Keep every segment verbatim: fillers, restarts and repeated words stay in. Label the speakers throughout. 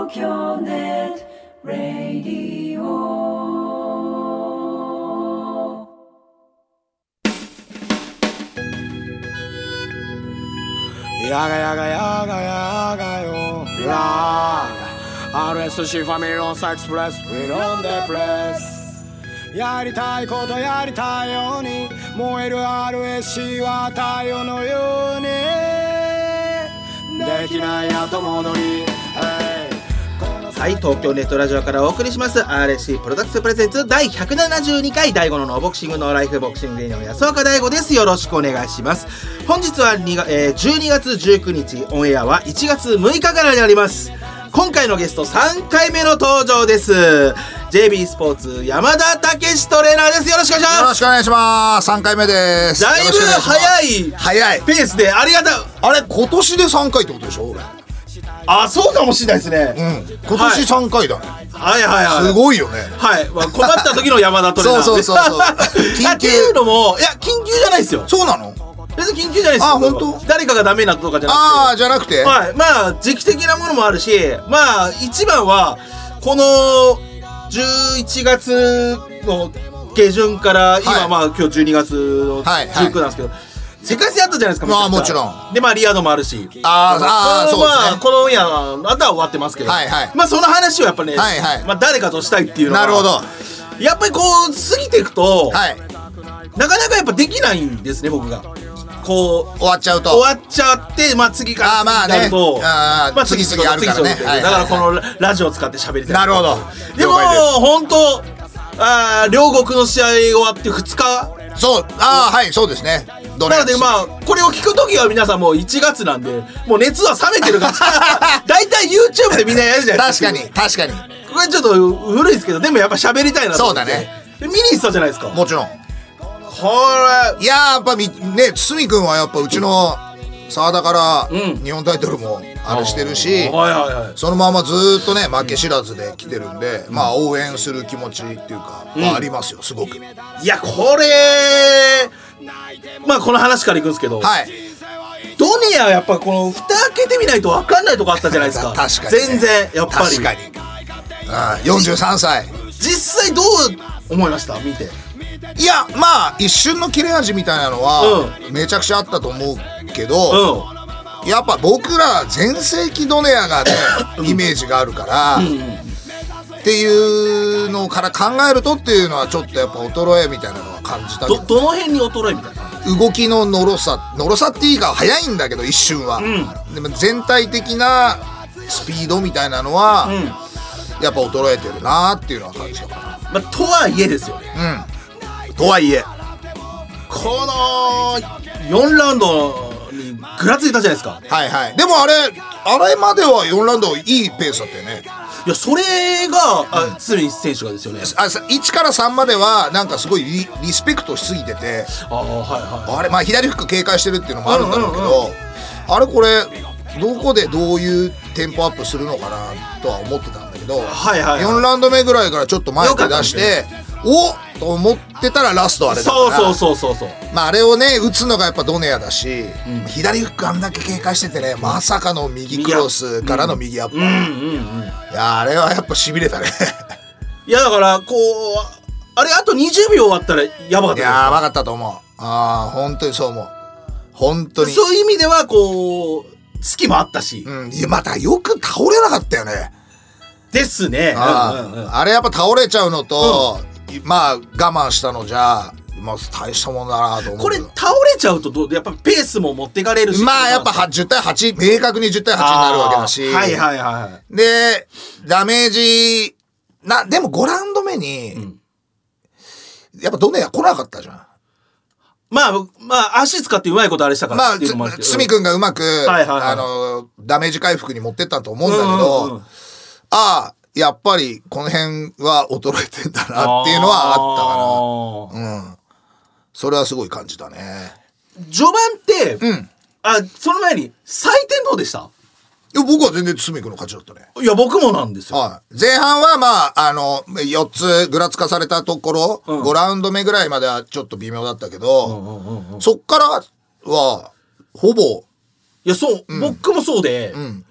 Speaker 1: 東京ネットラディオ。
Speaker 2: やがやがやがやがよラー アールエスシー ファミリーロンサエクスプレス We run the place。 やりたいことやりたいように燃える アールエスシー は太陽のようにできない後戻り。
Speaker 3: はい、東京ネットラジオからお送りします アールエスシー プロダクツプレゼンツ第ひゃくななじゅうにかい第五のノーボクシングのライフボクシング芸人の安岡大吾です。よろしくお願いします。本日はにが、えー、じゅうにがつじゅうくにち、オンエアはいちがつむいかからになります。今回のゲストさんかいめの登場です。 ジェイビー スポーツ山田武史トレーナーです。よろしくお願いします。
Speaker 4: よろしくお願いします。さんかいめです。
Speaker 3: だいぶ早い
Speaker 4: 早い
Speaker 3: ペースでありがたい。
Speaker 4: あれ今年でさんかいってことでしょ俺。
Speaker 3: あ、そうかもしれないですね。
Speaker 4: うん、今年さんかいだね、
Speaker 3: はい、はいはいはい
Speaker 4: すごいよね。
Speaker 3: はい、まあ、困った時の山田トレーナー
Speaker 4: そうそうそうそう
Speaker 3: 緊急っていうのも、いや緊急じゃないですよ。
Speaker 4: そうなの。
Speaker 3: 別に緊急じゃないですよ。
Speaker 4: あ、本当。
Speaker 3: 誰かがダメなとかじゃなくて。
Speaker 4: ああ、じゃなくて、
Speaker 3: はい、まあ時期的なものもあるし、まあ一番はこのじゅういちがつの下旬から今、はい、まあ今日じゅうにがつのじゅうくなんですけど、はいはい、世界戦あったじゃないですか。
Speaker 4: まあもちろん。
Speaker 3: でまあリアドもあるし、
Speaker 4: ああ、そうですね。
Speaker 3: まあこのオンエアあとは終わってますけど、はいはい、まあその話をやっぱね、はいはい、まあ誰かとしたいっていうのは、
Speaker 4: なるほど。
Speaker 3: やっぱりこう過ぎていくと、はい、なかなかやっぱできないんですね、僕が。こう
Speaker 4: 終わっちゃうと
Speaker 3: 終わっちゃって、まあ次から次になると、
Speaker 4: あ、まあ次々あるからね。
Speaker 3: だからこのラジオを使って喋りたい。
Speaker 4: なるほど。
Speaker 3: でも本当、あ、両国の試合終わってふつか。
Speaker 4: そう、ああ、はい、そうですね。
Speaker 3: なのでまあこれを聞くときは皆さんもういちがつなんで、もう熱は冷めてるからだいたい YouTube でみんなやるじゃないですか。
Speaker 4: 確かに確かに。
Speaker 3: これちょっと古いですけど、でもやっぱ喋りたいなと思って。
Speaker 4: そうだね。
Speaker 3: 見に行ってたじゃないですか。
Speaker 4: もちろん。
Speaker 3: これ
Speaker 4: いやー、やっぱみね、堤君はやっぱうちの沢田から日本タイトルもあれしてるし、うん、はいはいはい、そのままずーっとね負け知らずで来てるんで、うん、まあ応援する気持ちっていうか、うん、まあありますよ、すごく。
Speaker 3: いや、これまあこの話からいくんですけど、はい、ドネアはやっぱこの蓋開けてみないと分かんないとこあったじゃないですか。
Speaker 4: 確かに、ね、
Speaker 3: 全然やっぱり
Speaker 4: 確かに、あ、よんじゅうさんさい
Speaker 3: 実際どう思いました見て。
Speaker 4: いや、まあ一瞬の切れ味みたいなのは、うん、めちゃくちゃあったと思うけど、うん、やっぱ僕ら全盛期ドネアがねイメージがあるから、うん、っていうのから考えるとっていうのはちょっとやっぱ衰えみたいなのは感じたけど。
Speaker 3: ど, どの辺に衰えみたいな。
Speaker 4: 動きののろさのろさっていいか早いんだけど一瞬は、うん、でも全体的なスピードみたいなのは、うん、やっぱ衰えてるなっていうのは感じたかな。
Speaker 3: まあ、とはいえですよね。
Speaker 4: うん、とはいえ
Speaker 3: このよんラウンドにぐらついたじゃないですか。
Speaker 4: はいはい。でもあれあれまではよんラウンドいいペースだったよね。
Speaker 3: いや、それが堤選手がですよね。
Speaker 4: あ、いちからさんまではなんかすごい リ, リスペクトしすぎてて、あ、はいはい、あれ、まあ左フック警戒してるっていうのもあるんだろうけど、うんうんうん、あれこれどこでどういうテンポアップするのかなとは思ってたんだけど、はいはいはい、よんラウンド目ぐらいからちょっと前で出して、おっと思ってたらラストあれだから、
Speaker 3: そうそうそうそうそう、
Speaker 4: まああれをね打つのがやっぱドネアだし、うん、左フックあんだけ警戒しててね、まさかの右クロスからの右アッパー、うんうんうんうん、いやあれはやっぱしびれたね
Speaker 3: いやだからこうあれあとにじゅうびょう終わったらやばかった。
Speaker 4: いややばかったと思う。ああ本当にそう思う。本当に
Speaker 3: そういう意味ではこう隙もあったし、
Speaker 4: うん、いやまたよく倒れなかったよね。
Speaker 3: ですね。
Speaker 4: あ、うんうんうん、あれやっぱ倒れちゃうのと、うん、まあ我慢したのじゃまあ大したもんだなと思う。
Speaker 3: これ倒れちゃうとどうやっぱペースも持っていかれるし、
Speaker 4: まあやっぱじゅうたいはち明確にじゅうたいはちになるわけだし、
Speaker 3: はいはいはい、
Speaker 4: でダメージなでもごラウンド目に、うん、やっぱドネア来なかったじゃん。
Speaker 3: まあまあ足使ってうまいことあれしたからっていうのもあるけど、
Speaker 4: まあ堤君がうまく、はいはいはい、あのダメージ回復に持ってったと思うんだけど、うんうんうん、ああやっぱりこの辺は衰えてんだなっていうのはあったかな。うん、それはすごい感じたね。
Speaker 3: 序盤って、うん、あその前に採点どうでした？
Speaker 4: いや僕は全然堤君の勝ちだったね。
Speaker 3: いや僕もなんですよ、
Speaker 4: はい、前半はまああのよっつぐらつかされたところ、うん、ごラウンド目ぐらいまではちょっと微妙だったけど、うんうんうんうん、そっからはほぼ
Speaker 3: いやそう、うん、僕もそうで、うん、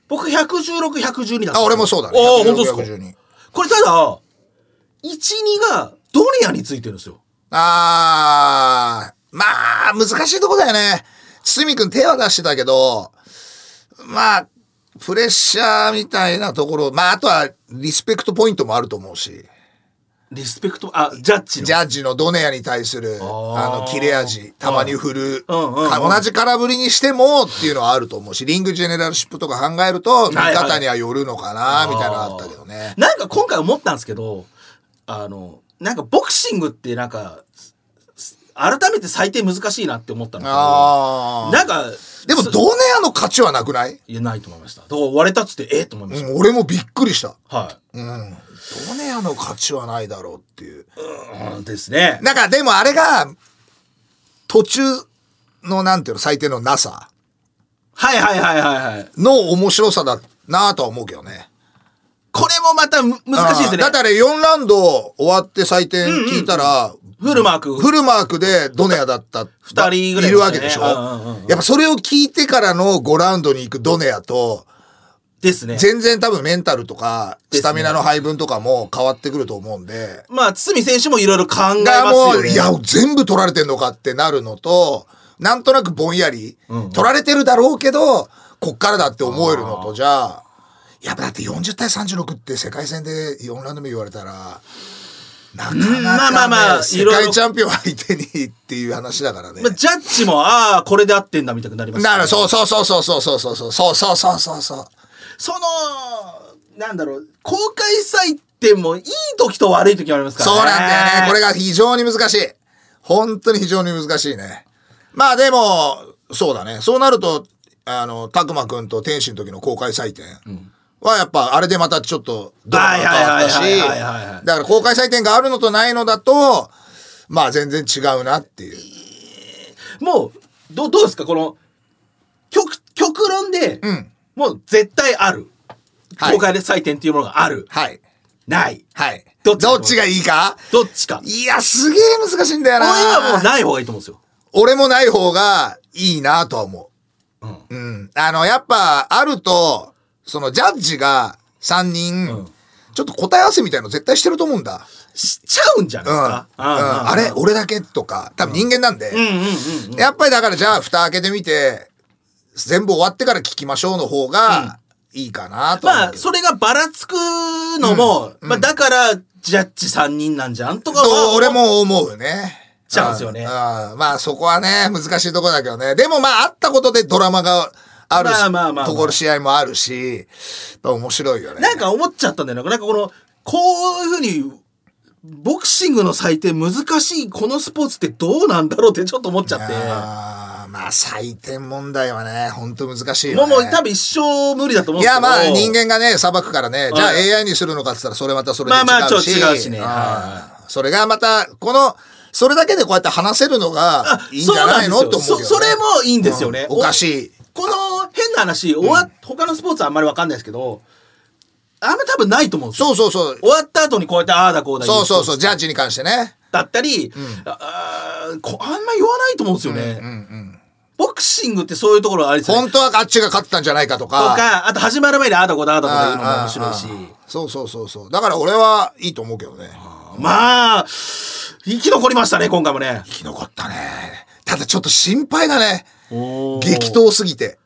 Speaker 3: 僕ひゃくじゅうろく、ひゃくじゅうにだった。
Speaker 4: あ、俺もそうだね。
Speaker 3: ああ、本当ですか。
Speaker 4: ひゃくじゅうろく、ひゃくじゅうに。
Speaker 3: これただ、いち、にがドネアについてるんですよ。
Speaker 4: あー、まあ、難しいとこだよね。堤くん手は出してたけど、まあ、プレッシャーみたいなところ、まあ、あとはリスペクトポイントもあると思うし。
Speaker 3: リスペクト、あ、ジャッジの。
Speaker 4: ジャッジのドネアに対する、あの、切れ味、たまに振る、
Speaker 3: うんうんうん、
Speaker 4: 同じ空振りにしてもっていうのはあると思うし、リングジェネラルシップとか考えると、見方にはよるのかな、みたいなのあったけどね。
Speaker 3: なんか今回思ったんですけど、あの、なんかボクシングってなんか、改めて採点難しいなって思ったのけど、
Speaker 4: あ
Speaker 3: なんか、
Speaker 4: でもドネアの価値はなくない？
Speaker 3: いや、ないと思いました。だから割れたっつってええと思いました、
Speaker 4: うん、俺もびっくりした。
Speaker 3: はい。
Speaker 4: うん。ドネアの価値はないだろうっていう。
Speaker 3: うんですね。
Speaker 4: なんかでもあれが途中のなんていうの採点のなさ。
Speaker 3: はいはいはいはいはい。
Speaker 4: の面白さだなとは思うけどね。
Speaker 3: これもまた難しいですね。
Speaker 4: だってあれよんラウンド終わって採点聞いたら、うんうん、
Speaker 3: フルマーク。
Speaker 4: フルマークでドネアだった
Speaker 3: ふたりぐらい、
Speaker 4: ね、いるわけでしょ、
Speaker 3: うんうんうん。
Speaker 4: やっぱそれを聞いてからのごラウンドに行くドネアと、
Speaker 3: ですね。
Speaker 4: 全然多分メンタルとかスタミナの配分とかも変わってくると思うんで。
Speaker 3: まあ堤選手もいろいろ考えますよね。
Speaker 4: いや全部取られてんのかってなるのと、なんとなくぼんやり、うんうん、取られてるだろうけどこっからだって思えるのとじゃあ、やっぱだってよんじゅうたいさんじゅうろくって世界戦でよんラウンド目言われたらなかなか、ね、まあまあまあ世界チャンピオン相手にっていう話だからね。
Speaker 3: まあ、ジャッジもああこれで合ってんだみたいになりますね。
Speaker 4: だからそうそうそうそうそうそうそうそうそうそうそうそうそう。
Speaker 3: そのなんだろう公開採点もいい時と悪い時もありますからね。
Speaker 4: そうなんだよね。これが非常に難しい。本当に非常に難しいね。まあでもそうだね。そうなるとあの拓磨くんと天心の時の公開採点はやっぱあれでまたちょっとドラマが変わったし、だから公開採点があるのとないのだとまあ全然違うなっていう。
Speaker 3: もう ど, どうですかこの 極, 極論で、うんもう絶対ある、はい、公開で採点っていうものがある、
Speaker 4: はい、
Speaker 3: ない
Speaker 4: はいどっち、どっちがいいか
Speaker 3: どっちか
Speaker 4: いやすげえ難しいんだよな。
Speaker 3: 俺はもうない方がいいと思うんですよ。
Speaker 4: 俺もない方がいいなとは思う、うんうん、あのやっぱあるとそのジャッジがさんにん、うん、ちょっと答え合わせみたいの絶対してると思うんだ。
Speaker 3: しちゃうんじゃないですか、
Speaker 4: うんうんうん、あれ俺だけとか多分人間なんで、やっぱりだからじゃあ蓋開けてみて全部終わってから聞きましょうの方がいいかなと思う、うん、まあ
Speaker 3: それがばらつくのも、うんまあ、だからジャッジさんにんなんじゃんとかは
Speaker 4: 俺も思うね。
Speaker 3: ちゃうんですよね。
Speaker 4: ああまあそこはね難しいところだけどね。でもまああったことでドラマがあるところ試合もあるし面白いよね。
Speaker 3: なんか思っちゃったんだよね。なんかこのこういうふうにボクシングの採点難しいこのスポーツってどうなんだろうってちょっと思っちゃって。
Speaker 4: あまあ採点問題はね本当難しいよね。
Speaker 3: もうもう多分一生無理だと思うんですけど。
Speaker 4: いやまあ人間がね裁くからね、じゃあ エーアイ にするのかって言ったらそれまたそれで違うし、
Speaker 3: まあまあちょっと違うしね、
Speaker 4: はい、それがまたこのそれだけでこうやって話せるのがいいんじゃないのって思うけどね。
Speaker 3: そ, それもいいんですよね、
Speaker 4: うん、おかしい
Speaker 3: この変な話、終わ、うん、他のスポーツはあんまり分かんないですけどあんま多分ないと思うんですよ。
Speaker 4: そうそうそう。
Speaker 3: 終わった後にこうやってああだこうだ
Speaker 4: そうそうそうジャッジに関してね
Speaker 3: だったり、うん、あ, あ, こあんま言わないと思うんですよね、うんうんうん、ボクシングってそういうところありですね。
Speaker 4: 本当はあっちが勝ってたんじゃないかとか
Speaker 3: とかあと始まる前にああだこうだああだこうだ言うのも面白いし。
Speaker 4: そうそうそうそうだから俺はいいと思うけどね。
Speaker 3: まあ生き残りましたね今回もね。
Speaker 4: 生き残ったね。ただちょっと心配だね激闘すぎて。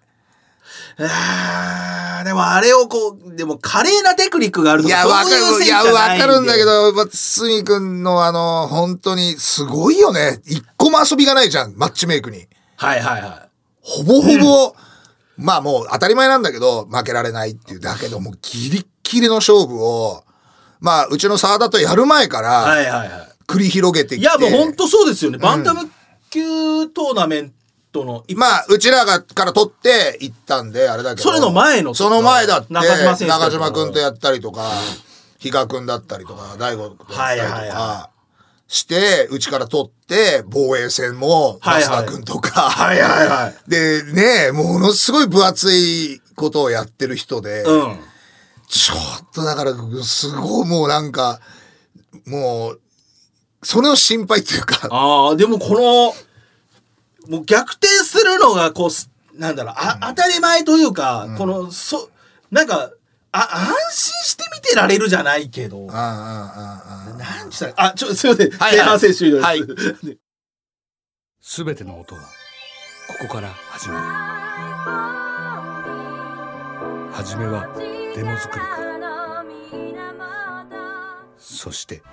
Speaker 3: あでもあれをこうでも華麗なテクニックがあるとか
Speaker 4: いやわかるいやわかるんだけど堤くんのあの本当にすごいよね。一個も遊びがないじゃんマッチメイクに。
Speaker 3: はいはいはい
Speaker 4: ほぼほぼ、うん、まあもう当たり前なんだけど負けられないっていうだけどもギリッギリの勝負をまあうちの沢田とやる前から繰り広げてきて、
Speaker 3: はいはいはい、いやもう本当そうですよね、うん、バンタム級トーナメントの
Speaker 4: まあうちらがから取って行ったんであれだけど
Speaker 3: それの前の
Speaker 4: その前だって
Speaker 3: 中島選手
Speaker 4: 中島くんとやったりとか比嘉くんだったりとか大悟とやったりとか、はいはいはい、してうちから取って防衛戦も増田くんとか、
Speaker 3: はいはいはいはい、
Speaker 4: でねものすごい分厚いことをやってる人で、うん、ちょっとだからすごいもうなんかもうそれを心配っていうか
Speaker 3: あでもこのもう逆転するのがこうなんだろうあ、うん、当たり前というか、うん、このそなんかあ安心して見てられるじゃないけど、
Speaker 4: うんうんうんうん、
Speaker 3: なんちゅったあちょすいません、
Speaker 4: はいはい、
Speaker 3: 前半戦終了です。
Speaker 4: はい、
Speaker 2: すべての音はここから始まる。はじめはデモ作りから、そして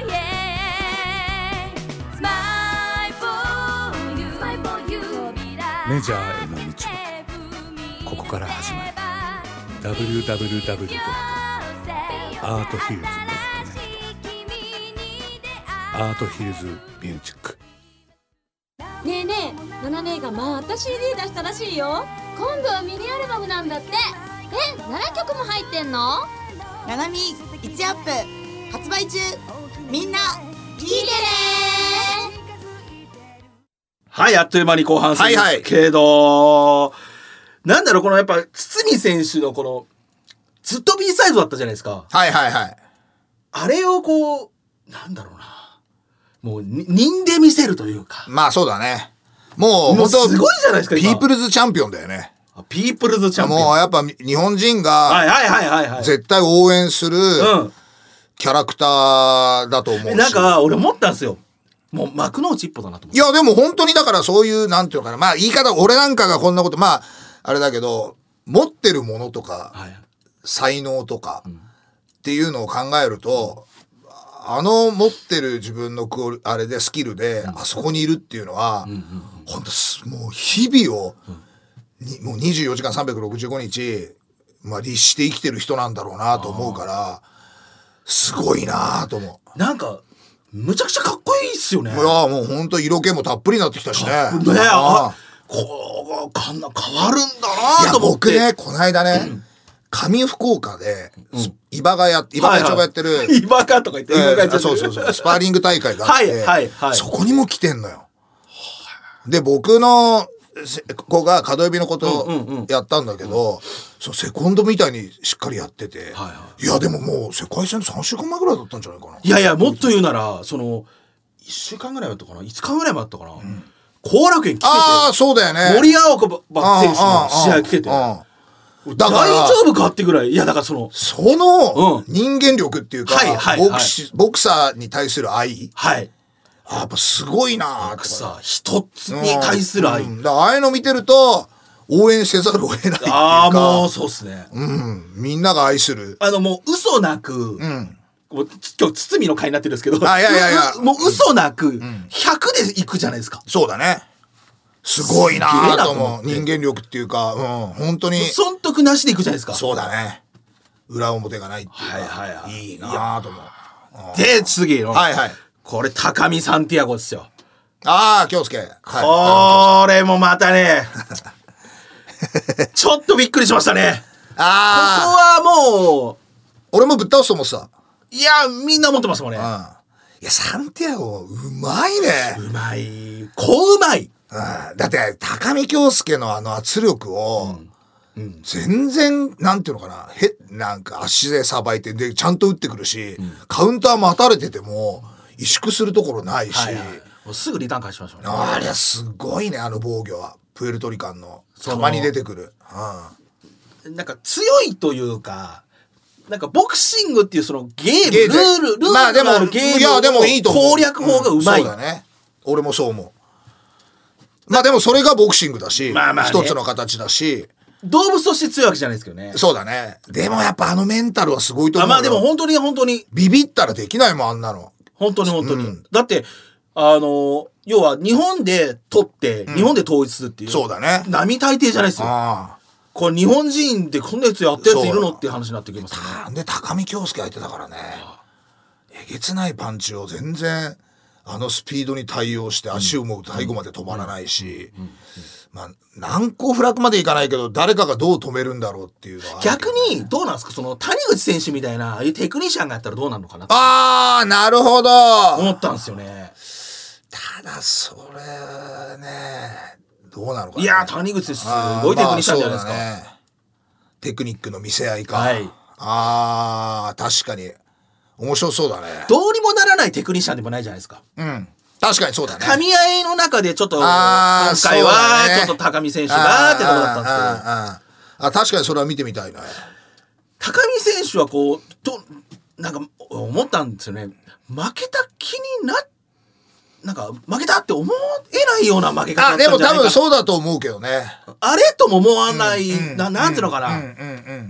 Speaker 2: メジャーへの道はここから始まる。 ダブリューダブリューダブリュー ドット アートヒルズ ドット ネット アートヒルズミュージック。
Speaker 5: ねえねえ、ナナ姉がまた シーディー 出したらしいよ。今度はミニアルバムなんだって。え、ななきょくも入ってんの？
Speaker 6: ナナミいちアップ発売中。みんな聞いてね。
Speaker 3: はい、あっという間に後半戦ですけど、はいはい、なんだろう、このやっぱ堤選手のこのずっと B サイドだったじゃないですか。
Speaker 4: はいはいはい。
Speaker 3: あれをこうなんだろうな、もう人で見せるというか。
Speaker 4: まあそうだね。もう
Speaker 3: もうすごいじゃないですか。
Speaker 4: ピープルズチャンピオンだよね。
Speaker 3: ピープルズチャンピオン。
Speaker 4: もうやっぱ日本人が絶対応援するキャラクターだと思うし、
Speaker 3: なんか俺思ったんですよ。もう幕の内一歩だなと思って。
Speaker 4: いやでも本当にだからそういうなんていうのかな、まあ言い方、俺なんかがこんなことまああれだけど、持ってるものとか、はい、才能とか、うん、っていうのを考えると、あの持ってる自分のクオリあれでスキルで、うん、あそこにいるっていうのは、うんうんうん、本当もう日々を、うん、にもうにじゅうよじかんさんびゃくろくじゅうごにち、まあ、律して生きてる人なんだろうなと思うから、すごいなと思う。
Speaker 3: なんかむちゃくちゃかっこいいっすよね。
Speaker 4: いやもう本当色気もたっぷりになってきたしね。ね
Speaker 3: あこうかんな変わるんだなと思って。
Speaker 4: いや僕ねこの間ね、うん、上福岡で、うん、イバがやイバが町がやってる、
Speaker 3: はいはい、イバがとか言って、えー、
Speaker 4: そうそうそうスパーリング大会があって、はいはいはい、そこにも来てんのよ。で僕の子が角指のことをやったんだけど、うんうんうん、そのセコンドみたいにしっかりやってて、はいはい、いやでももう世界戦さんしゅうかんまえぐらいだったんじゃないかな。
Speaker 3: いやいやもっと言うならそのいっしゅうかんぐらいだったかな、いつかんぐらいもあったかな、うん、後楽園来てて、
Speaker 4: ああそうだよね、
Speaker 3: 森青子選手の試合来てて、だから大丈夫かってぐらい。いやだからその
Speaker 4: その人間力っていうか、うんはいはいはい、ボクシボクサーに対する愛、はいやっぱすごいな
Speaker 3: ボクサー一つに対する愛、
Speaker 4: うんうん、だからああいうの見てると応援せざるを得ないっていうか、
Speaker 3: ああもうそうっすね、
Speaker 4: うん、みんなが愛する、
Speaker 3: あのもう嘘なく、うん、今日堤の会になってるんですけど、
Speaker 4: あいやいやいや
Speaker 3: もう嘘なくひゃくでいくじゃないですか、
Speaker 4: うん、そうだね、すごいなと思う。人間力っていうか、うん、本当に
Speaker 3: 損得なしでいくじゃないですか。
Speaker 4: そうだね、裏表がないっていうか、はいはいはい、いいなと思う。
Speaker 3: で次の、
Speaker 4: はいはい、
Speaker 3: これ高見サンティアゴですよ。
Speaker 4: ああ京介、はい、
Speaker 3: これもまたねちょっとびっくりしましたね。あここはもう
Speaker 4: 俺もぶっ倒すと思ってた。
Speaker 3: いやみんな思ってますもんね、うん、い
Speaker 4: やサンティアゴうまいね、
Speaker 3: うまい、こうまい、
Speaker 4: うん、だって高見京介のあの圧力を、うんうん、全然なんていうのかな、へなんか足でさばいてでちゃんと打ってくるし、うん、カウンター待たれてても萎縮するところないし、はいはい、
Speaker 3: もうすぐリターン返しましょうね。
Speaker 4: あれはすごいね、あの防御はプエルトリカンのたまに出てくる、
Speaker 3: うん、なんか強いというか、なんかボクシングっていうそのゲームルールルールのあるゲームの攻略法がうまい、
Speaker 4: うん、そうだね、俺もそう思う。まあでもそれがボクシングだし、まあまあね、一つの形だし、
Speaker 3: 動物として強いわけじゃないですけどね。
Speaker 4: そうだね。でもやっぱあのメンタルはすごいと思うよ。
Speaker 3: あまあでも本当に本当に
Speaker 4: ビビったらできないもん、あんなの。
Speaker 3: 本当に本当に、うん、だってあの要は日本で取って、うん、日本で統一するっていう、
Speaker 4: そうだね、
Speaker 3: 並大抵じゃないですよ。あこれ日本人でこんなやつやったやついるのっていう話になってきますよね。
Speaker 4: で高見京介相手だからね、えげつないパンチを全然あのスピードに対応して足をもう最後まで止まらないし、うんうんうん、まあ何個フラッグまでいかないけど誰かがどう止めるんだろうっていうのは。
Speaker 3: 逆にどうなんですか、その谷口選手みたいなああいうテクニシャンがやったらどうなるのかなって
Speaker 4: あーなるほど
Speaker 3: 思ったんですよね。
Speaker 4: ただそれねどうなのかな、ね、
Speaker 3: いや谷口すごいテクニシャンじゃないですか、まあね、
Speaker 4: テクニックの見せ合いか、はい、あー確かに面白そうだね。
Speaker 3: どうにもならないテクニシャンでもないじゃないですか。
Speaker 4: うん確かにそうだね。
Speaker 3: 噛み合いの中でちょっと今回はちょっと高見選手がってとこだったんですけど、
Speaker 4: ああ確かにそれは見てみたいな。
Speaker 3: 高見選手はこうとなんか思ったんですよね。負けた気にななんか負けたって思えないような負け方だったんじゃないか。
Speaker 4: あでも多分そうだと思うけどね。
Speaker 3: あれとも思わない、うんうん、な, なんていうのかな、うんうんうん、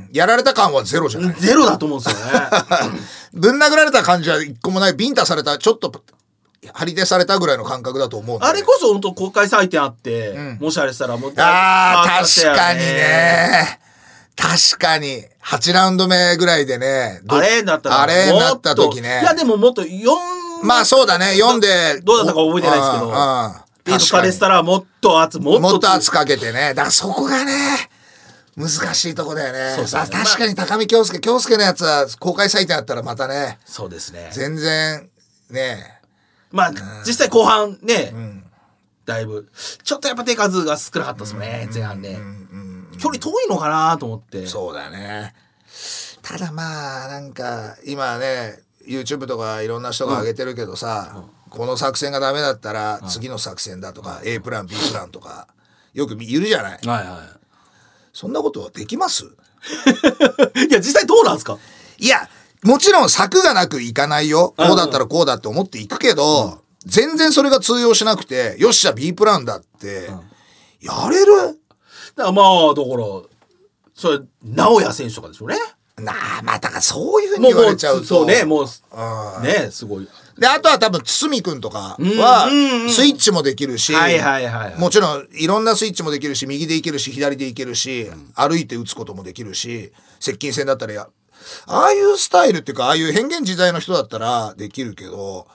Speaker 4: やられた感はゼロじゃない。
Speaker 3: ゼロだと思うんですよね。
Speaker 4: ぶん殴られた感じは一個もない。ビンタされたちょっと張り手されたぐらいの感覚だと思う。
Speaker 3: あれこそ本当公開採点あって、うん、もしあれしたらもう
Speaker 4: ああ確かにね。確かにはちラウンド目ぐらいでね。
Speaker 3: あれだったら
Speaker 4: あれなった時ね。
Speaker 3: いやでももっとよん
Speaker 4: まあそうだねよんで
Speaker 3: どうだったか覚えてないですけど、リードされてたらもっと圧もっと
Speaker 4: もっと圧かけてね。だからそこがね難しいとこだよね。そうですね。確かに高見京介京介のやつは公開採点あったらまたね。
Speaker 3: そうですね。
Speaker 4: 全然ね。
Speaker 3: まあ、うん、実際後半ね、うん、だいぶちょっとやっぱ手数が少なかったですね、うん、前半ね、うんうんうん、距離遠いのかなと思って。
Speaker 4: そうだね。ただまあなんか今ね YouTube とかいろんな人が上げてるけどさ、うんうん、この作戦がダメだったら次の作戦だとか、うん、A プラン B プランとかよくいるじゃない、
Speaker 3: はいはい、
Speaker 4: そんなことはできます？
Speaker 3: いや実際どうなんですか？
Speaker 4: いやもちろん策がなくいかないよ。こうだったらこうだって思っていくけど、うん、全然それが通用しなくてよっしゃ B プランだって、うん、やれる？だ
Speaker 3: からまあだからそれ直哉選手とかでしょうね。
Speaker 4: なあまあだからそういう風に言われちゃうと
Speaker 3: そうねもう、うん、ねすごい。
Speaker 4: であとは多分堤くんとかはスイッチもできるし、
Speaker 3: はいはいはいはい、
Speaker 4: もちろんいろんなスイッチもできるし右でいけるし左でいけるし、うん、歩いて打つこともできるし接近戦だったらやああいうスタイルっていうかああいう変幻自在の人だったらできるけど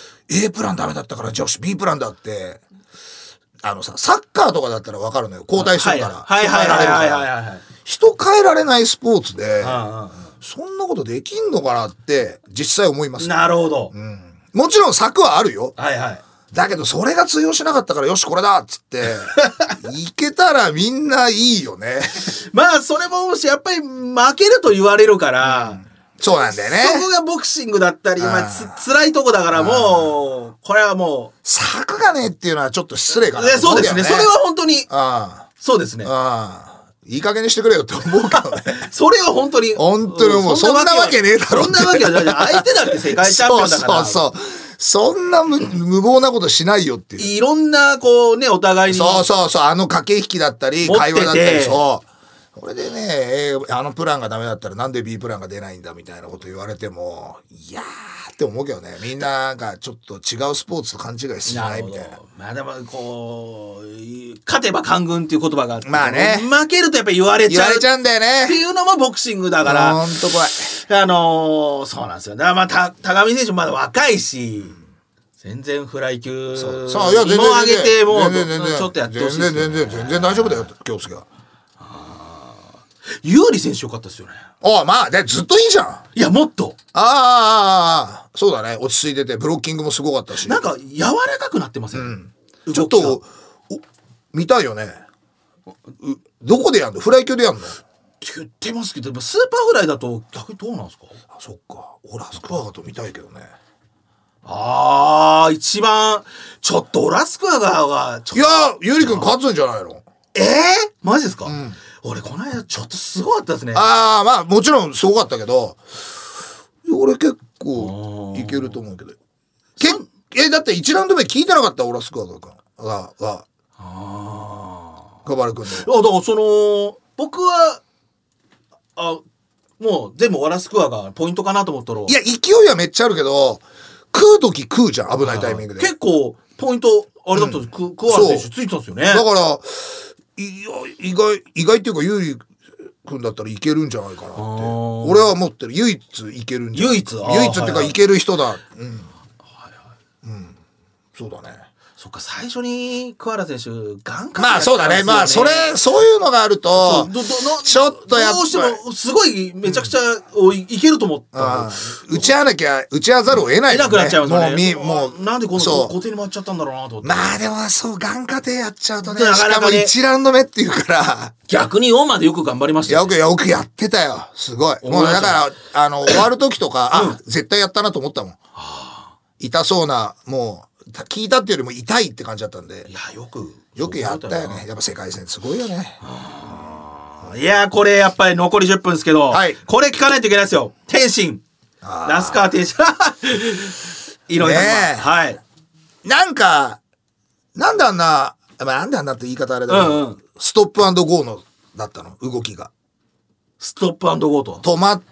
Speaker 4: A プランダメだったからじゃあ B プランだってあのさサッカーとかだったら分かるのよ。交代するから
Speaker 3: はいはいはいはいはいはい。
Speaker 4: 人変えられないスポーツでそんなことできんのかなって実際思います、
Speaker 3: ね、なるほど、
Speaker 4: うん、もちろん策はあるよ、
Speaker 3: はいはい、
Speaker 4: だけどそれが通用しなかったからよしこれだっつっていけたらみんないいよね。
Speaker 3: まあそれもやっぱり負けると言われるから、うん、
Speaker 4: そうなんだよね。
Speaker 3: そこがボクシングだったり、まあ、つ辛いとこだからもうこれはもう
Speaker 4: 策がねっていうのはちょっと失礼かな、
Speaker 3: ね、そうですね。それは本当に
Speaker 4: あ
Speaker 3: そうですね。
Speaker 4: あいい加減にしてくれよって思うけどね。
Speaker 3: それは本当に
Speaker 4: 本当にもうそんなわけねえだろって。
Speaker 3: そんなわけは相手だって世界チャンピオンだから。
Speaker 4: そうそうそうそんな 無, 無謀なことしないよっていう。
Speaker 3: いろんなこうねお互いに
Speaker 4: そうそうそうあの駆け引きだったり会話だったりそうこれでね、えー、あのプランがダメだったらなんで B プランが出ないんだみたいなこと言われてもいやーって思うけどね。みんながちょっと違うスポーツと勘違いしないみたいな。
Speaker 3: まあでもこう勝てば官軍っていう言葉があって、
Speaker 4: まあね、
Speaker 3: 負けるとやっぱり言われちゃう
Speaker 4: 言われちゃうんだよね
Speaker 3: っていうのもボクシングだから
Speaker 4: ほんと怖い。
Speaker 3: あのー、そうなんですよ。だからまあた高見選手まだ若いし全然フライ級
Speaker 4: そうそういや全然
Speaker 3: も上げてもう
Speaker 4: 全然全然
Speaker 3: ちょっとやってほしいですよね。
Speaker 4: 全然全然全然大丈夫だよ京介は。
Speaker 3: 有利選手よかったですよね。
Speaker 4: ああまあでずっといいじゃん。
Speaker 3: いやもっと
Speaker 4: ああああそうだね落ち着いててブロッキングもすごかったし
Speaker 3: なんか柔らかくなってません、うん、
Speaker 4: ちょっと見たいよね。どこでやんの？フライ級でやんの？
Speaker 3: 言ってますけどスーパーフライだと逆にどうなんですか？
Speaker 4: あそっかオラスクワガと見たいけどね。
Speaker 3: あー一番ちょっとオラスクワガが
Speaker 4: いやゆりくん勝つんじゃないの？
Speaker 3: えー、マジですか、うん、俺この間ちょっとすごかったですね。
Speaker 4: ああまあもちろんすごかったけど俺結構いけると思うけどけえだっていちラウンド目聞いてなかったオラスクワガ君ががあカバル君の
Speaker 3: あだからその僕はあもう全部オラスクワがポイントかなと思ったらい
Speaker 4: や勢いはめっちゃあるけど食う時食うじゃん危ないタイミングで
Speaker 3: 結構ポイントあれだったんです、うん、クワラ選手ついてたんですよね。
Speaker 4: だからい意外意外っていうかユーリ君だったらいけるんじゃないかなって俺は思ってる。唯一いけるんじゃない
Speaker 3: 唯一
Speaker 4: 唯一っていうかいける人だ、はいはい、うん、はいはい、うん、そうだね。
Speaker 3: そっか最初に桑原選手ガンカン
Speaker 4: まあそうだねまあそれそういうのがあるとちょっとやっぱ
Speaker 3: どうしてもすごいめちゃくちゃ、うん、いけると思った
Speaker 4: 打ち合わなきゃ打ち合わざるを得ない、
Speaker 3: ね、得なくなっちゃいますよね。
Speaker 4: もうもう
Speaker 3: なんでこの固定に回っちゃったんだろうなと思って。
Speaker 4: まあでもそうガンカテやっちゃうとねしかもいちラウンド目っていうから
Speaker 3: 逆によんまでよく頑張りましたよ、
Speaker 4: ね、よくよくやってたよすごい。もうだからあの終わる時とかあ、うん、絶対やったなと思ったもん。痛そうなもう聞いたっていうよりも痛いって感じだったんで。
Speaker 3: いやよく
Speaker 4: よくやったよね。やっぱ世界戦すごいよね。
Speaker 3: いやこれやっぱり残りじゅっぷんですけど、はい、これ聞かないといけないですよ。天心那須川天心井上拓磨、ね、はい
Speaker 4: なんかなんであんな、まあ、なんであんなって言い方あれだけど、うんうん、ストップ&ゴーのだったの動きが
Speaker 3: ストップ&ゴーと
Speaker 4: 止まって、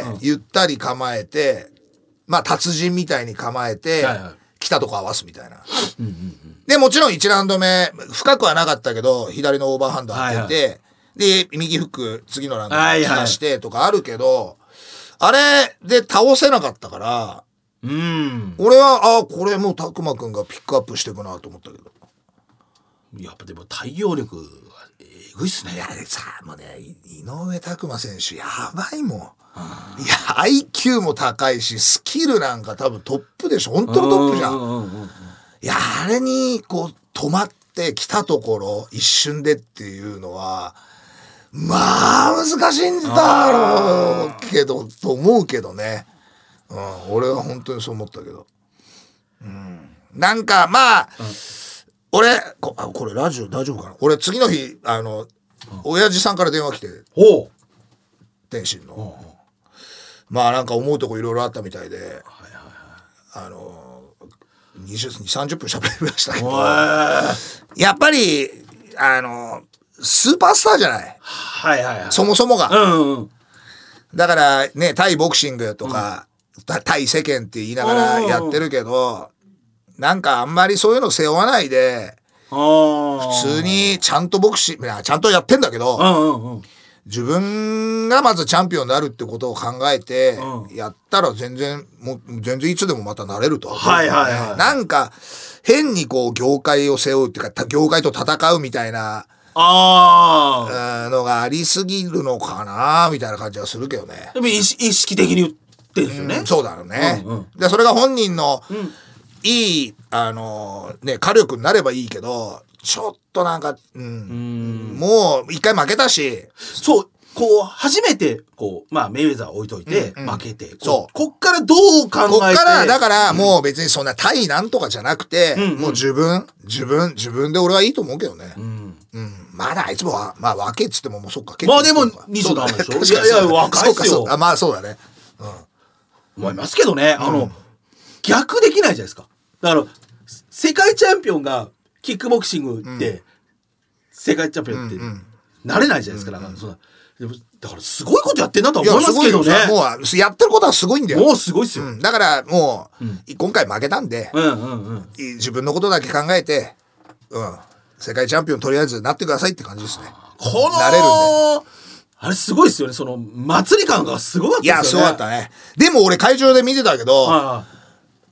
Speaker 4: うん、ゆったり構えてまあ達人みたいに構えて、はいはい、来たとこ合わすみたいな、うんうんうん、でもちろんいちラウンド目深くはなかったけど左のオーバーハンド当てて、はいはい、で右フック次のラウンドに出してとかあるけど、はいはい、あれで倒せなかったからうん俺はあこれもう拓磨くんがピックアップしていくなと思ったけど
Speaker 3: やっぱでも対応力はえぐいっすね。
Speaker 4: いやさもうね井上拓磨選手やばいもん、いや アイキュー も高いしスキルなんか多分トップでしょ本当のトップじゃん、うんうんうん、いやあれにこう止まってきたところ一瞬でっていうのはまあ難しいんだろうけどと思うけどね、うん、俺は本当にそう思ったけど、うん、なんかまあ、うん、俺 こ, これラジオ大丈夫かな俺次の日あの、うん、親父さんから電話来て
Speaker 3: お
Speaker 4: 天心の、うん、まあなんか思うとこいろいろあったみたいで、はいはいはい、あのにじゅう、さんじゅっぷん喋りましたけどやっぱりあのスーパースターじゃない、
Speaker 3: はいはいはい、
Speaker 4: そもそもが、うんうん、だからね対ボクシングとか、うん、対世間って言いながらやってるけどなんかあんまりそういうの背負わないで普通にちゃんとボクシングちゃんとやってんだけど、うんうんうん、自分がまずチャンピオンになるってことを考えてやったら全然もう全然いつでもまたなれると、
Speaker 3: はいはいはい、
Speaker 4: なんか変にこう業界を背負うっていうか業界と戦うみたいなあのがありすぎるのかなみたいな感じはするけどね。
Speaker 3: でも意識的に言ってるんですよね、
Speaker 4: うん、そうだろうね、うんうん、でそれが本人のいい、あのー、ね火力になればいいけどちょっとなんか、うん、うんもう一回負けたし
Speaker 3: そうこう初めてこうまあメイウェザー置いといて、うんうん、負けて
Speaker 4: そう
Speaker 3: こっからどう考えて
Speaker 4: こっからだからもう別にそんな対なんとかじゃなくて、うんうん、もう自分自分自分で俺はいいと思うけどね、うんうん、まだあいつもはまあ若いっつってももうそっか
Speaker 3: まあでもにじゅうななでしょいやいや若いっすよ
Speaker 4: あまあそうだね、
Speaker 3: うん、思いますけどね、うん、あの逆できないじゃないですか。だから世界チャンピオンがキックボクシングで、うん、世界チャンピオンってなれないじゃないですか、うんうん、だからそだからすごいことやってんなと思いますけどね。
Speaker 4: もうやってることはすごいんだよ。
Speaker 3: もうすごいっすよ、
Speaker 4: うん、だからもう、うん、今回負けたんで、うんうんうん、自分のことだけ考えて、うん、世界チャンピオンとりあえずなってくださいって感じですね。
Speaker 3: このなれるんであれすごいですよね。その祭り感がすごかったですよね。いや
Speaker 4: すごかったね。でも俺会場で見てたけど、はい、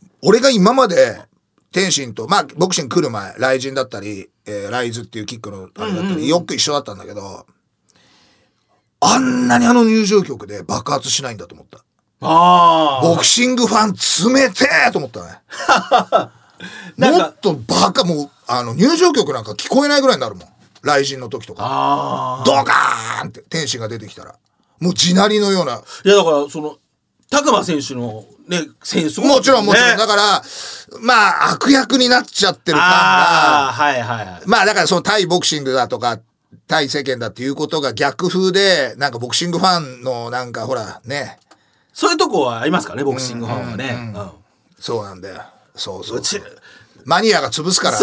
Speaker 4: 俺が今まで天心とまあボクシング来る前ライジンだったり、えー、ライズっていうキックのあれだったり、うんうん、よく一緒だったんだけどあんなにあの入場曲で爆発しないんだと思った。あボクシングファン冷てーと思ったねなんかもっとバカもうあの入場曲なんか聞こえないぐらいになるもん。雷神の時とかドカーンって天心が出てきたらもう地鳴りのような。
Speaker 3: いやだからその拓磨選手のねセンス
Speaker 4: もちろんもちろんだからまあ悪役になっちゃってる感が
Speaker 3: はいはいはい。
Speaker 4: まあだからその対ボクシングだとか対世間だっていうことが逆風でなんかボクシングファンのなんかほらね
Speaker 3: そういうとこはありますかねボクシングファンはね、うんうんうん、
Speaker 4: そうなんだよ。そうそうそうマニアが潰すから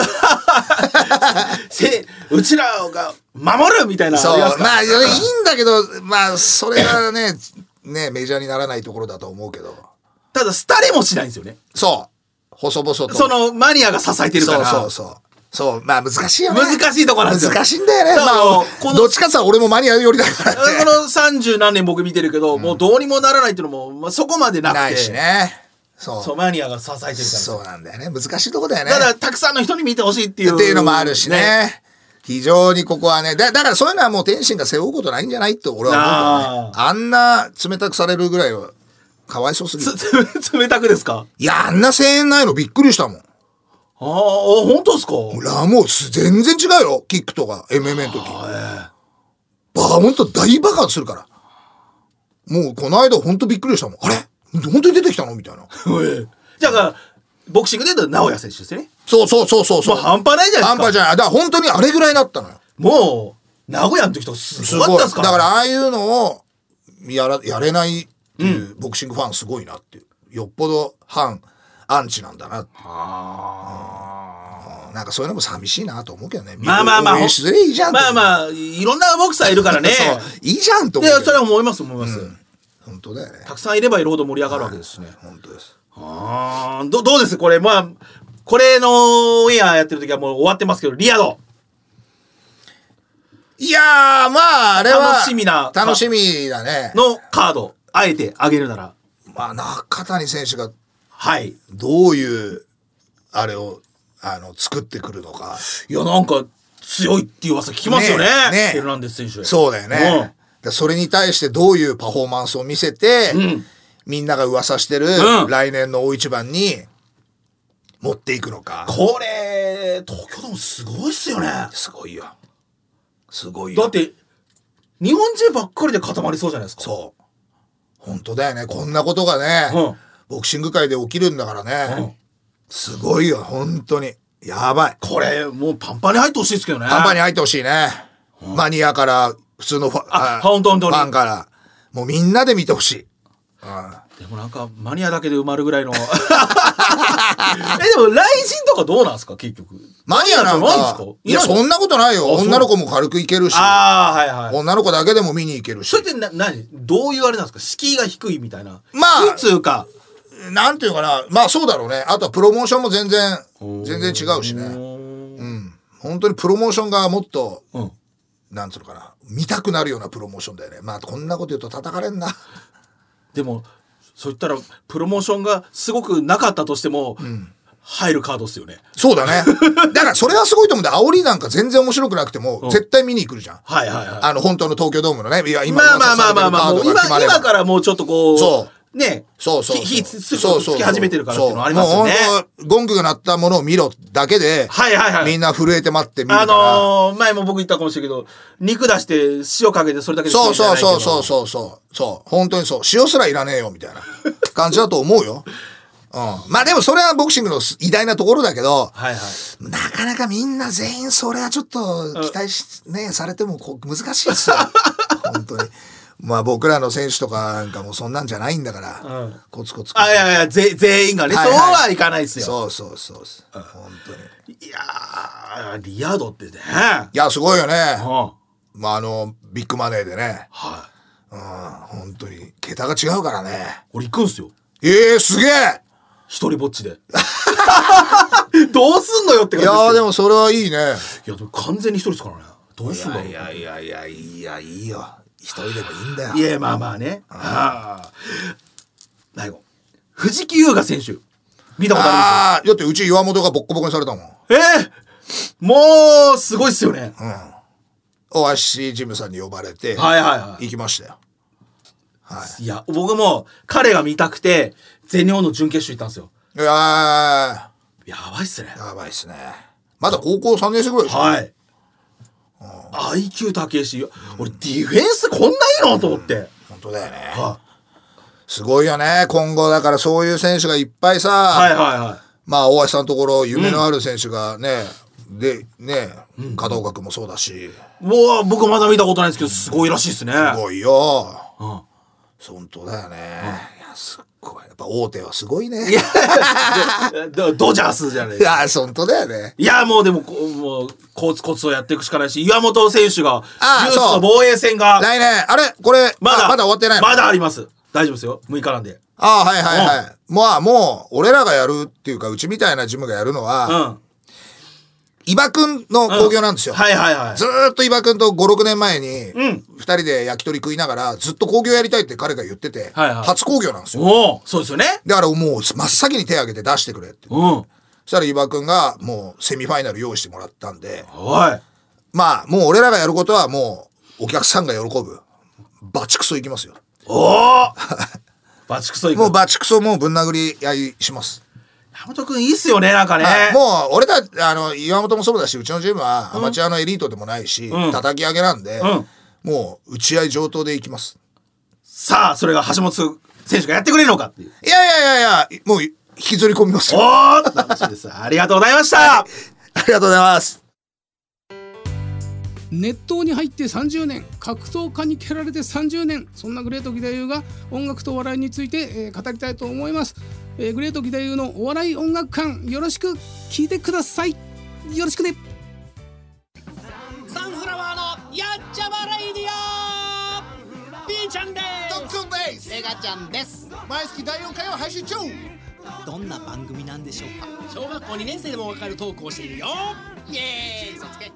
Speaker 3: うちらが守るみたいな。
Speaker 4: そうまあいいんだけどまあそれがねねメジャーにならないところだと思うけど
Speaker 3: ただ廃れもしないんですよね。
Speaker 4: そう細々と
Speaker 3: そのマニアが支えてるから。
Speaker 4: そうそうそうそうまあ難しいよね。
Speaker 3: 難しいところなんですよ。
Speaker 4: 難しいんだよね。まあこのどっちかって言ったら俺もマニア寄りだから、ね、
Speaker 3: この三十何年僕見てるけど、うん、もうどうにもならないっていうのも、まあ、そこまでなくて
Speaker 4: ないしね。そう
Speaker 3: そうマニアが支えてるから。
Speaker 4: そうなんだよね。難しいとこだよね。
Speaker 3: ただたくさんの人に見てほしいっていう
Speaker 4: っていうのもあるしね、ね非常にここはね だ, だからそういうのはもう天心が背負うことないんじゃないって俺は思うからね。あんな冷たくされるぐらいはかわいそうすぎる。
Speaker 3: 冷たくですか。
Speaker 4: いやあんな声援ないのびっくりしたもん。
Speaker 3: ああ本当ですか。
Speaker 4: ラモス全然違うよキックとか エムエムエー の時バーモンと大爆発するからもうこの間本当びっくりしたもん。あれ本当に出てきたのみたいな
Speaker 3: だからボクシングで言うと直哉選手ですよね。
Speaker 4: そうそうそうそうそう、
Speaker 3: まあ、半端ないじゃないですか。
Speaker 4: 半端じゃない。だから本当にあれぐらいだったのよ。
Speaker 3: も名古屋の時とかす
Speaker 4: す
Speaker 3: ごかったですから、
Speaker 4: だからああいうのをやらやれないっていうボクシングファンすごいなっていう、よっぽど反アンチなんだなって、うん、なんかそういうのも寂しいなと思うけどね。
Speaker 3: まあまあまあ
Speaker 4: 応援しづれいいじゃん、
Speaker 3: まあまあいろんなボクサーいるからね
Speaker 4: そういいじゃんと思うけど。
Speaker 3: いやそれは思います思います、うん、
Speaker 4: 本当だよね。
Speaker 3: たくさんいればいるほど盛り上がるわけですしね、
Speaker 4: はい、本当です。
Speaker 3: あー ど, どうですこれ、まあこれのオンエアやってる時はもう終わってますけど、リアド
Speaker 4: いやーまああれは
Speaker 3: 楽しみな
Speaker 4: 楽しみだね
Speaker 3: のカードあえてあげるなら、
Speaker 4: まあ中谷選手が
Speaker 3: はい
Speaker 4: どういうあれをあの作ってくるのか。
Speaker 3: いやなんか強いっていう噂聞きますよね、
Speaker 4: ねね
Speaker 3: エルナンデス選手。
Speaker 4: そうだよね、うん、それに対してどういうパフォーマンスを見せて、うん、みんなが噂してる、うん、来年の大一番に持っていくのか。
Speaker 3: これ東京ドームすごいっすよね。
Speaker 4: すごいよすごいよ。
Speaker 3: だって日本人ばっかりで固まりそうじゃないですか。
Speaker 4: そう本当だよね。こんなことがね、うん、ボクシング界で起きるんだからね、うん、すごいよ本当にやばい。
Speaker 3: これもうパンパンに入ってほしいですけどね。
Speaker 4: パンパンに入ってほしいね、うん、マニアから普通のファ、
Speaker 3: あ本当本当に
Speaker 4: ファンからもうみんなで見てほしい、うん、
Speaker 3: でもなんかマニアだけで埋まるぐらいのえでも雷神とかどうなんですか結局。
Speaker 4: マニアなんかいやそんなことないよ。女の子も軽くいけるし、あ、はいはい、女の子だけでも見に行けるし。
Speaker 3: それってな何どういうあれなんですか。敷居が低いみたいな。
Speaker 4: まあ
Speaker 3: つうか
Speaker 4: なんていうかな、まあそうだろうね。あとはプロモーションも全然全然違うしね。うん本当にプロモーションがもっと、うん、なんつうのかな見たくなるようなプロモーションだよね。まあこんなこと言うと叩かれんな
Speaker 3: でもそう言ったらプロモーションがすごくなかったとしても、うん、入るカードっすよね。
Speaker 4: そうだねだからそれはすごいと思うんだ。煽りなんか全然面白くなくても、うん、絶対見に来るじゃん。
Speaker 3: はいはいはい。
Speaker 4: あの本当の東京ドームのね。いや今
Speaker 3: まあまあまあまあまあもう 今, 今からもうちょっとこう
Speaker 4: そう
Speaker 3: ね、
Speaker 4: そうそうそう
Speaker 3: 火つき始めてるからっていうのありますよね。
Speaker 4: もうゴングが鳴ったものを見ろだけで、はいはいはい、みんな震えて待って見るから。
Speaker 3: あのー、前も僕言ったかもしれないけど、肉出して塩かけてそれだけで
Speaker 4: そうそうそうそうそうそうそう本当にそう塩すらいらねえよみたいな感じだと思うよ。うん、まあでもそれはボクシングの偉大なところだけど、はいはい、なかなかみんな全員それはちょっと期待し、ね、されてもこう難しいですよ本当に。まあ僕らの選手とかなんかもそんなんじゃないんだから、うん、コツコツコツ。
Speaker 3: あいやいやぜ全員がね、はいはい、そうはいかないですよ。
Speaker 4: そうそうそうそう、うん、本当に。
Speaker 3: いやーリアドってね。
Speaker 4: いやすごいよね。うん、まああのビッグマネーでね。はい。うん本当に桁が違うからね。
Speaker 3: 俺行くんすよ。
Speaker 4: ええー、すげえ。
Speaker 3: 一人ぼっちでどうすんのよって感じですけど。い
Speaker 4: やでもそれはいいね。
Speaker 3: いやでも完全に一人ですからね。どうすんだろう。
Speaker 4: いやいやいやいやいいよ。一人でもいいんだよ。
Speaker 3: いやまあまあね。ああ。最後藤木優雅選手見たことあります。
Speaker 4: ああだってうち岩本がボッコボコにされたもん。
Speaker 3: えー、もうすごいっすよね。うん。
Speaker 4: オアシスジムさんに呼ばれて、
Speaker 3: はいはいはい、
Speaker 4: 行きましたよ。
Speaker 3: はい。いや僕も彼が見たくて全日本の準決勝行ったんですよ。
Speaker 4: いや
Speaker 3: やばいっすね。
Speaker 4: やばいっすね。まだ高校さんねん生ぐらいでしょ。はい。
Speaker 3: アイキュー 高いし、俺ディフェンスこんないいのと思って、うん、
Speaker 4: 本当だよね、はあ、すごいよね今後。だからそういう選手がいっぱいさ、はいはいはい、まあ大橋さんのところ夢のある選手がね、うん、でね、うん、片岡君もそうだし、
Speaker 3: もう僕まだ見たことないんですけどすごいらしいですね。
Speaker 4: すごいよ、うん、本当だよね、うん、いやすっごいやっぱ大手はすごいね。いや
Speaker 3: ド, ドジャースじゃない。
Speaker 4: いや本当だよね。
Speaker 3: いやもうでももうコツコツをやっていくしかないし、岩本選手がジュースの防衛戦が
Speaker 4: 来年あれこれまだまだ終わってないの。
Speaker 3: まだあります。大丈夫ですよむいかなんで。
Speaker 4: ああはいはいはい、うん、まあもう俺らがやるっていうかうちみたいなジムがやるのは、うん伊庭くんの興行なんですよ、うん、はいはいはい。ずーっと伊庭くんとごろくねんまえにふたりで焼き鳥食いながらずっと興行やりたいって彼が言ってて、はいはい、初興行なんですよ。
Speaker 3: おそうですよね。
Speaker 4: だからもう真っ先に手挙げて出してくれって、うん、そしたら伊庭くんがもうセミファイナル用意してもらったんで、はい、まあもう俺らがやることはもうお客さんが喜ぶバチクソいきますよ。おお
Speaker 3: バチクソいく。
Speaker 4: もうバチクソもうぶん殴り合いします。
Speaker 3: 山本くんいいっすよねなんかね。
Speaker 4: もう俺たあの岩本もそうだしうちのチームはアマチュアのエリートでもないし、うん、叩き上げなんで、うん、もう打ち合い上等でいきます。
Speaker 3: さあそれが橋本選手がやってくれるのかっていう。
Speaker 4: いやいやいやいやもう引きずり込みますよ。お
Speaker 3: ー楽しいです。ありがとうございました、はい、
Speaker 4: ありがとうございます。
Speaker 7: 熱湯に入ってさんじゅうねん、格闘家に蹴られてさんじゅうねん、そんなグレート義太夫が音楽と笑いについて、えー、語りたいと思います。えー、グレート義太夫のお笑い音楽館、よろしく聞いてください。よろしくね。
Speaker 2: サンフラワーのやっちゃまレイディオ、 B ちゃんです。
Speaker 8: トッツンです。
Speaker 9: メガちゃんです。
Speaker 8: 毎月だいよんかいを配信中。
Speaker 9: どんな番組なんでしょうか。
Speaker 2: 小学校にねん生でもわかるトークをしているよ。
Speaker 9: イエーイ、そつけ。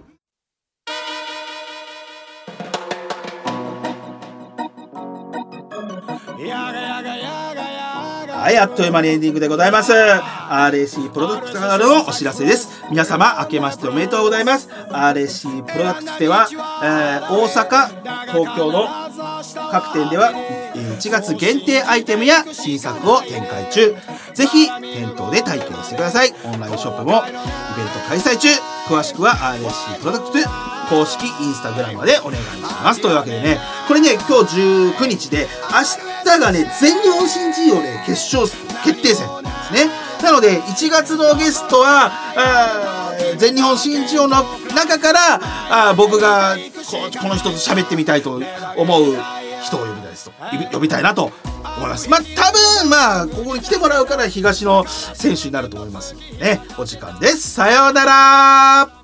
Speaker 3: はい、あっという間にエンディングでございます。 アールエーシー プロダクツからのお知らせです。皆様明けましておめでとうございます。 アールエーシー プロダクツでは、えー、大阪、東京の各店では、えー、いちがつ限定アイテムや新作を展開中。ぜひ店頭で体験してください。オンラインショップもイベント開催中。詳しくは アールエーシー プロダクツ公式インスタグラムまでお願いします。というわけでね、これね、今日じゅうくにちで、明日がね、全日本新人王で決勝決定戦ですね。なのでいちがつのゲストは全日本新人王の中からあ僕が こ, この人と喋ってみたいと思う人を呼びたいですと呼びたいなと思います。まあ多分まあここに来てもらうから東の選手になると思いますのでね。お時間です。さようなら。